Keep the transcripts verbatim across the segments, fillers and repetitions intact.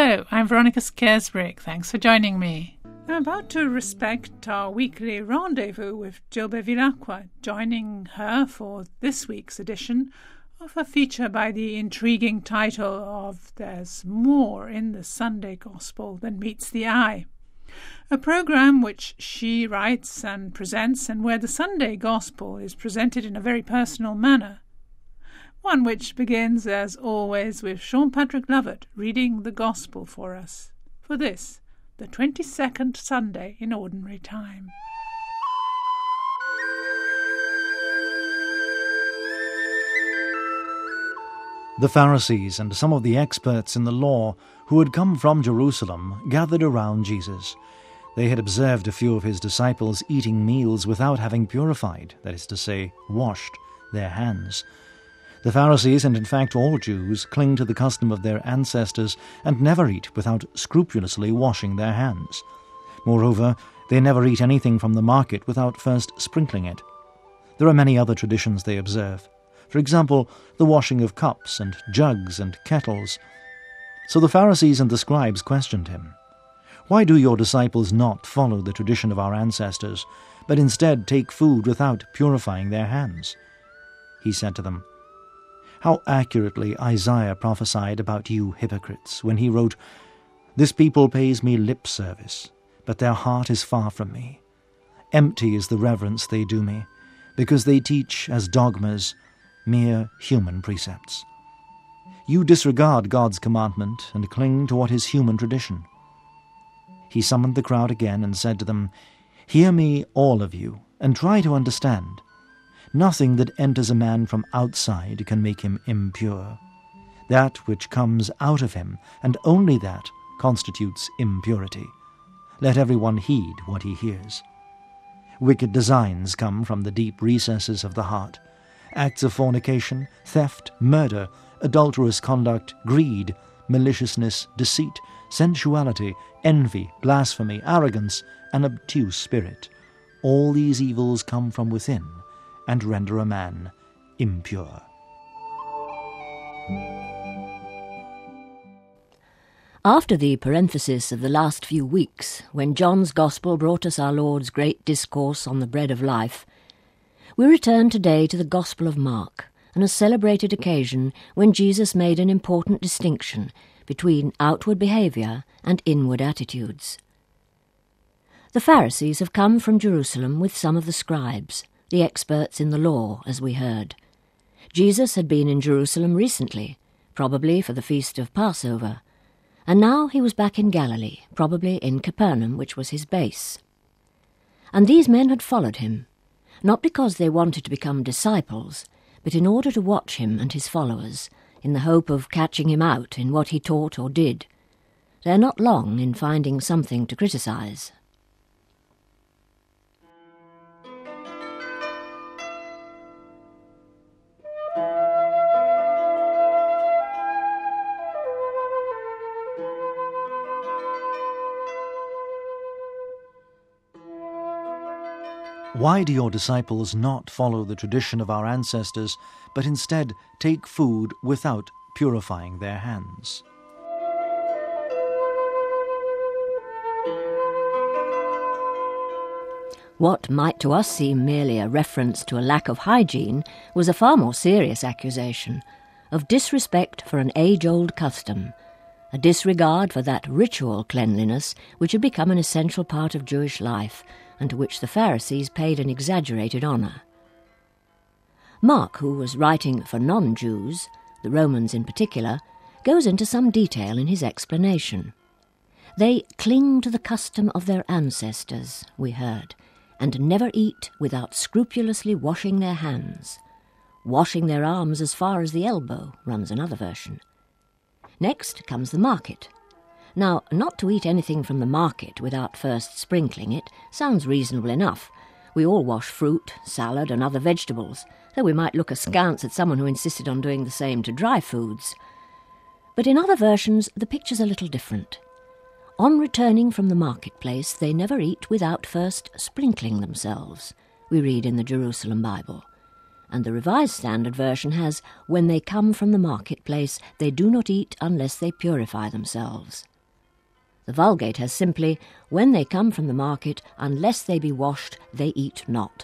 Hello, I'm Veronica Scaresbrick. Thanks for joining me. I'm about to respect our weekly rendezvous with Jill Bevilacqua, joining her for this week's edition of a feature by the intriguing title of There's More in the Sunday Gospel Than Meets the Eye, a program which she writes and presents and where the Sunday Gospel is presented in a very personal manner. One which begins, as always, with Sean Patrick Lovett reading the Gospel for us, for this, the twenty-second Sunday in Ordinary Time. The Pharisees and some of the experts in the law who had come from Jerusalem gathered around Jesus. They had observed a few of his disciples eating meals without having purified, that is to say, washed, their hands. The Pharisees, and in fact all Jews, cling to the custom of their ancestors and never eat without scrupulously washing their hands. Moreover, they never eat anything from the market without first sprinkling it. There are many other traditions they observe. For example, the washing of cups and jugs and kettles. So the Pharisees and the scribes questioned him. "Why do your disciples not follow the tradition of our ancestors, but instead take food without purifying their hands?" He said to them, "How accurately Isaiah prophesied about you hypocrites when he wrote, 'This people pays me lip service, but their heart is far from me. Empty is the reverence they do me, because they teach as dogmas mere human precepts.' You disregard God's commandment and cling to what is human tradition." He summoned the crowd again and said to them, "Hear me, all of you, and try to understand. Nothing that enters a man from outside can make him impure. That which comes out of him, and only that, constitutes impurity. Let everyone heed what he hears. Wicked designs come from the deep recesses of the heart. Acts of fornication, theft, murder, adulterous conduct, greed, maliciousness, deceit, sensuality, envy, blasphemy, arrogance, an obtuse spirit. All these evils come from within, and render a man impure." After the parenthesis of the last few weeks, when John's Gospel brought us our Lord's great discourse on the bread of life, we return today to the Gospel of Mark, and a celebrated occasion when Jesus made an important distinction between outward behaviour and inward attitudes. The Pharisees have come from Jerusalem with some of the scribes, the experts in the law, as we heard. Jesus had been in Jerusalem recently, probably for the feast of Passover, and now he was back in Galilee, probably in Capernaum, which was his base. And these men had followed him, not because they wanted to become disciples, but in order to watch him and his followers, in the hope of catching him out in what he taught or did. They are not long in finding something to criticize. "Why do your disciples not follow the tradition of our ancestors, but instead take food without purifying their hands?" What might to us seem merely a reference to a lack of hygiene was a far more serious accusation of disrespect for an age-old custom, a disregard for that ritual cleanliness which had become an essential part of Jewish life and to which the Pharisees paid an exaggerated honour. Mark, who was writing for non-Jews, the Romans in particular, goes into some detail in his explanation. They cling to the custom of their ancestors, we heard, and never eat without scrupulously washing their hands. Washing their arms as far as the elbow, runs another version. Next comes the market. Now, not to eat anything from the market without first sprinkling it sounds reasonable enough. We all wash fruit, salad, and other vegetables, though we might look askance at someone who insisted on doing the same to dry foods. But in other versions, the picture's a little different. On returning from the marketplace, they never eat without first sprinkling themselves, we read in the Jerusalem Bible. And the Revised Standard Version has, when they come from the marketplace, they do not eat unless they purify themselves. The Vulgate has simply, when they come from the market, unless they be washed, they eat not.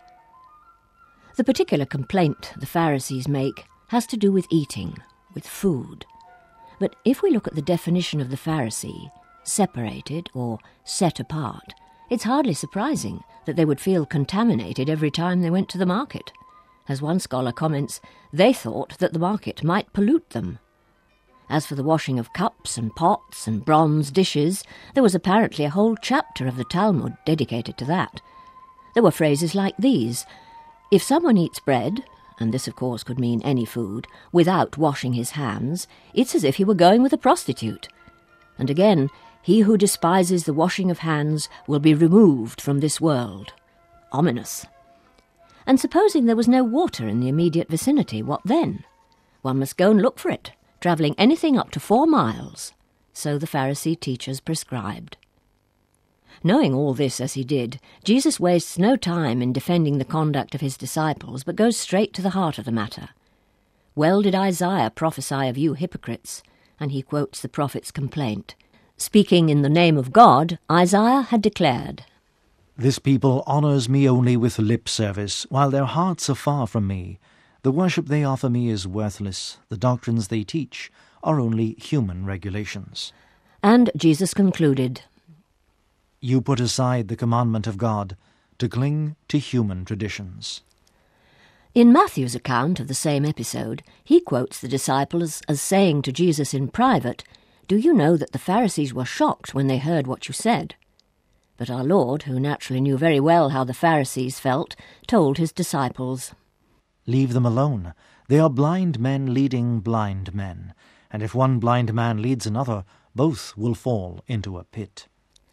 The particular complaint the Pharisees make has to do with eating, with food. But if we look at the definition of the Pharisee, separated or set apart, it's hardly surprising that they would feel contaminated every time they went to the market. As one scholar comments, they thought that the market might pollute them. As for the washing of cups and pots and bronze dishes, there was apparently a whole chapter of the Talmud dedicated to that. There were phrases like these: if someone eats bread, and this of course could mean any food, without washing his hands, it's as if he were going with a prostitute. And again, he who despises the washing of hands will be removed from this world. Ominous. And supposing there was no water in the immediate vicinity, what then? One must go and look for it, travelling anything up to four miles, so the Pharisee teachers prescribed. Knowing all this as he did, Jesus wastes no time in defending the conduct of his disciples, but goes straight to the heart of the matter. Well did Isaiah prophesy of you hypocrites, and he quotes the prophet's complaint. Speaking in the name of God, Isaiah had declared, This people honours me only with lip service, while their hearts are far from me. The worship they offer me is worthless. The doctrines they teach are only human regulations. And Jesus concluded, You put aside the commandment of God to cling to human traditions. In Matthew's account of the same episode, he quotes the disciples as saying to Jesus in private, Do you know that the Pharisees were shocked when they heard what you said? But our Lord, who naturally knew very well how the Pharisees felt, told his disciples, Leave them alone. They are blind men leading blind men, and if one blind man leads another, both will fall into a pit.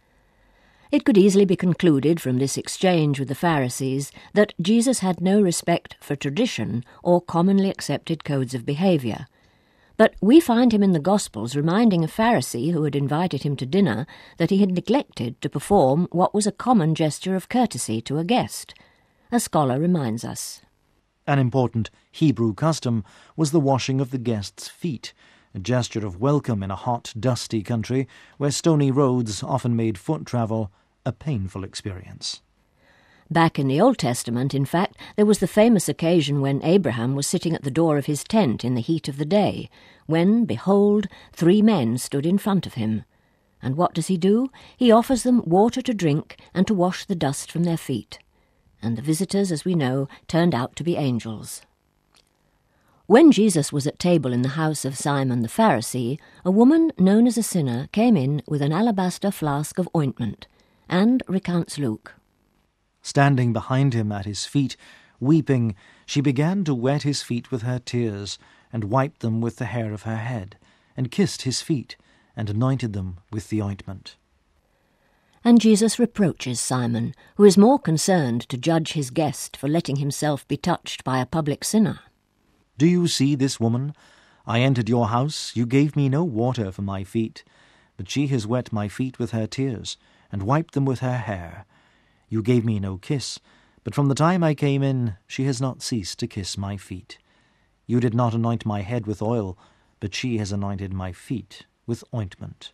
It could easily be concluded from this exchange with the Pharisees that Jesus had no respect for tradition or commonly accepted codes of behaviour. But we find him in the Gospels reminding a Pharisee who had invited him to dinner that he had neglected to perform what was a common gesture of courtesy to a guest. A scholar reminds us. An important Hebrew custom was the washing of the guest's feet, a gesture of welcome in a hot, dusty country where stony roads often made foot travel a painful experience. Back in the Old Testament, in fact, there was the famous occasion when Abraham was sitting at the door of his tent in the heat of the day, when, behold, three men stood in front of him. And what does he do? He offers them water to drink and to wash the dust from their feet. And the visitors, as we know, turned out to be angels. When Jesus was at table in the house of Simon the Pharisee, a woman known as a sinner came in with an alabaster flask of ointment, and, recounts Luke, Standing behind him at his feet, weeping, she began to wet his feet with her tears, and wiped them with the hair of her head, and kissed his feet, and anointed them with the ointment. And Jesus reproaches Simon, who is more concerned to judge his guest for letting himself be touched by a public sinner. Do you see this woman? I entered your house, you gave me no water for my feet, but she has wet my feet with her tears, and wiped them with her hair. You gave me no kiss, but from the time I came in, she has not ceased to kiss my feet. You did not anoint my head with oil, but she has anointed my feet with ointment.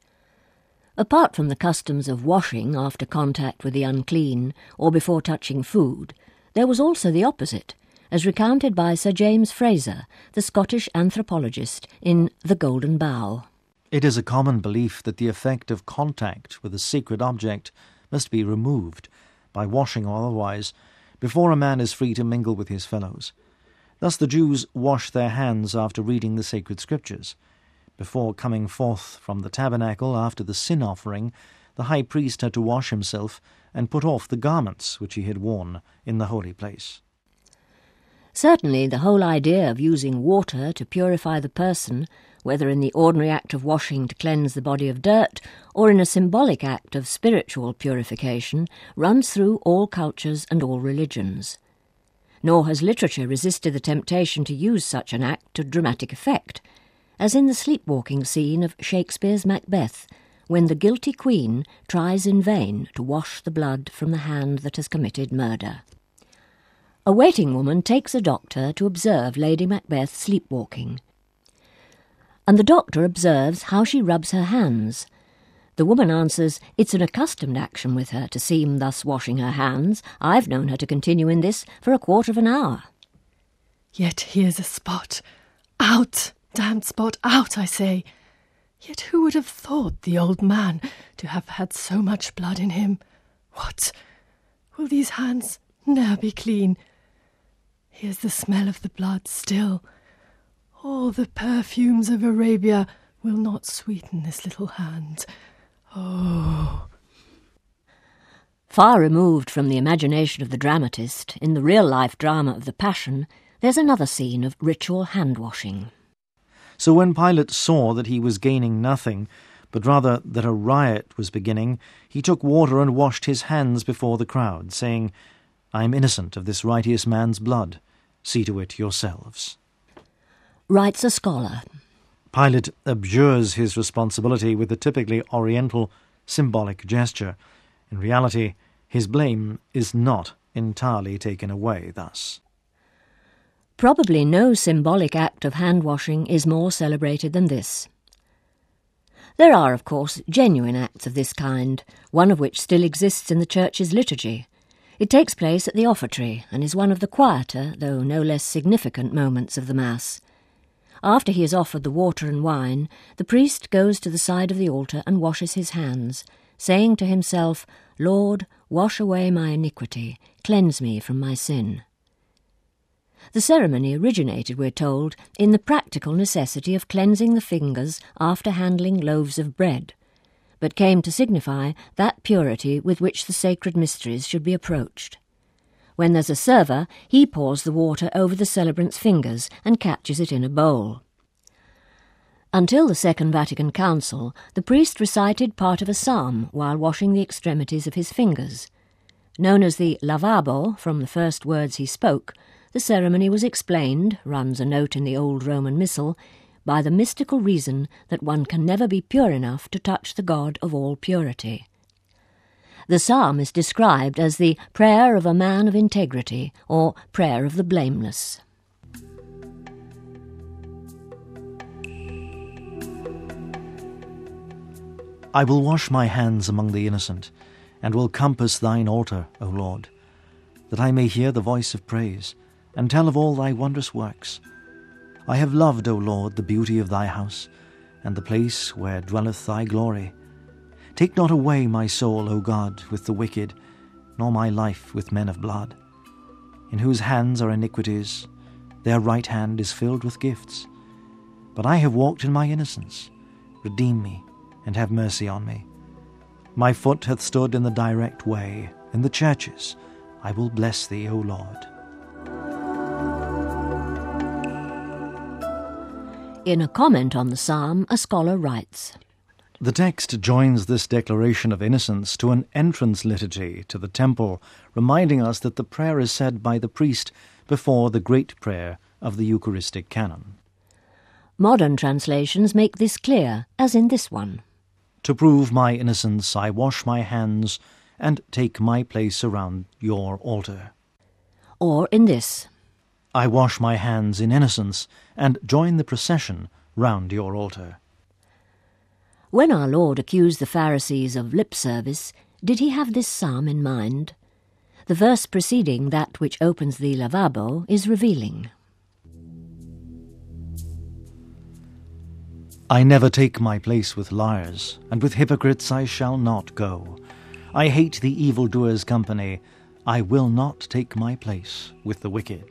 Apart from the customs of washing after contact with the unclean, or before touching food, there was also the opposite, as recounted by Sir James Fraser, the Scottish anthropologist, in The Golden Bough. It is a common belief that the effect of contact with a sacred object must be removed, by washing or otherwise, before a man is free to mingle with his fellows. Thus the Jews washed their hands after reading the sacred scriptures. Before coming forth from the tabernacle after the sin offering, the high priest had to wash himself and put off the garments which he had worn in the holy place. Certainly the whole idea of using water to purify the person, whether in the ordinary act of washing to cleanse the body of dirt, or in a symbolic act of spiritual purification, runs through all cultures and all religions. Nor has literature resisted the temptation to use such an act to dramatic effect, as in the sleepwalking scene of Shakespeare's Macbeth, when the guilty queen tries in vain to wash the blood from the hand that has committed murder. A waiting woman takes a doctor to observe Lady Macbeth sleepwalking, and the doctor observes how she rubs her hands, The woman answers, "It's an accustomed action with her to seem thus washing her hands. I've known her to continue in this for a quarter of an hour." "Yet here's a spot. Out, damned spot, out, I say. Yet who would have thought the old man to have had so much blood in him? What? Will these hands ne'er be clean? Here's the smell of the blood still. All the perfumes of Arabia will not sweeten this little hand. Oh." Far removed from the imagination of the dramatist, in the real-life drama of the Passion, there's another scene of ritual hand-washing. So when Pilate saw that he was gaining nothing, but rather that a riot was beginning, he took water and washed his hands before the crowd, saying, "I am innocent of this righteous man's blood. See to it yourselves." Writes a scholar. Pilate abjures his responsibility with the typically Oriental symbolic gesture. In reality, his blame is not entirely taken away thus. Probably no symbolic act of hand-washing is more celebrated than this. There are, of course, genuine acts of this kind, one of which still exists in the Church's liturgy. It takes place at the offertory and is one of the quieter, though no less significant moments of the Mass. After he has offered the water and wine, the priest goes to the side of the altar and washes his hands, saying to himself, "Lord, wash away my iniquity, cleanse me from my sin." The ceremony originated, we're told, in the practical necessity of cleansing the fingers after handling loaves of bread, but came to signify that purity with which the sacred mysteries should be approached. When there's a server, he pours the water over the celebrant's fingers and catches it in a bowl. Until the Second Vatican Council, the priest recited part of a psalm while washing the extremities of his fingers. Known as the lavabo, from the first words he spoke, the ceremony was explained, runs a note in the old Roman Missal, by the mystical reason that one can never be pure enough to touch the God of all purity. The psalm is described as the prayer of a man of integrity, or prayer of the blameless. I will wash my hands among the innocent, and will compass thine altar, O Lord, that I may hear the voice of praise, and tell of all thy wondrous works. I have loved, O Lord, the beauty of thy house, and the place where dwelleth thy glory. Take not away my soul, O God, with the wicked, nor my life with men of blood, in whose hands are iniquities, their right hand is filled with gifts. But I have walked in my innocence. Redeem me, and have mercy on me. My foot hath stood in the direct way, in the churches. I will bless thee, O Lord. In a comment on the psalm, a scholar writes, The text joins this declaration of innocence to an entrance liturgy to the temple, reminding us that the prayer is said by the priest before the great prayer of the Eucharistic canon. Modern translations make this clear, as in this one. To prove my innocence, I wash my hands and take my place around your altar. Or in this, I wash my hands in innocence and join the procession round your altar. When our Lord accused the Pharisees of lip service, did he have this psalm in mind? The verse preceding that which opens the lavabo is revealing. I never take my place with liars, and with hypocrites I shall not go. I hate the evildoers' company. I will not take my place with the wicked.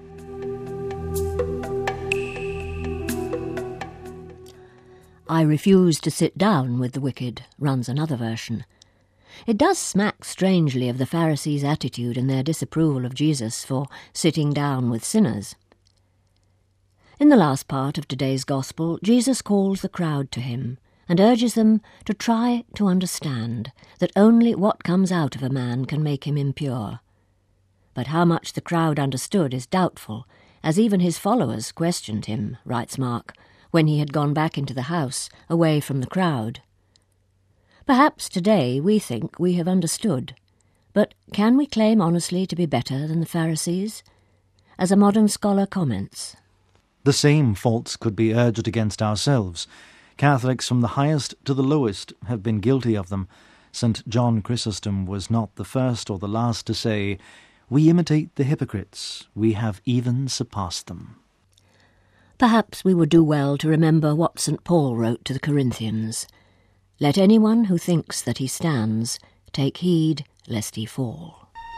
I refuse to sit down with the wicked, runs another version. It does smack strangely of the Pharisees' attitude and their disapproval of Jesus for sitting down with sinners. In the last part of today's Gospel, Jesus calls the crowd to him and urges them to try to understand that only what comes out of a man can make him impure. But how much the crowd understood is doubtful, as even his followers questioned him, writes Mark, when he had gone back into the house, away from the crowd. Perhaps today we think we have understood, but can we claim honestly to be better than the Pharisees? As a modern scholar comments, The same faults could be urged against ourselves. Catholics from the highest to the lowest have been guilty of them. Saint John Chrysostom was not the first or the last to say, "We imitate the hypocrites, we have even surpassed them." Perhaps we would do well to remember what Saint Paul wrote to the Corinthians. "Let anyone who thinks that he stands take heed lest he fall."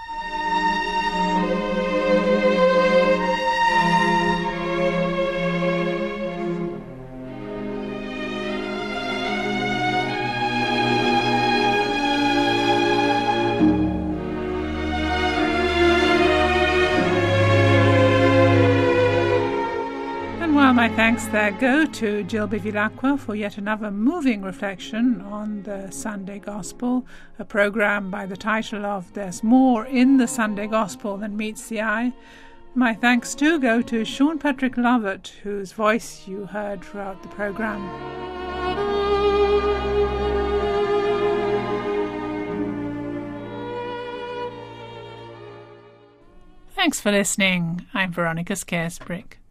My thanks there go to Jill Bevilacqua for yet another moving reflection on the Sunday Gospel, a programme by the title of "There's More in the Sunday Gospel Than Meets the Eye." My thanks too go to Sean Patrick Lovett, whose voice you heard throughout the programme. Thanks for listening. I'm Veronica Scaresbrick.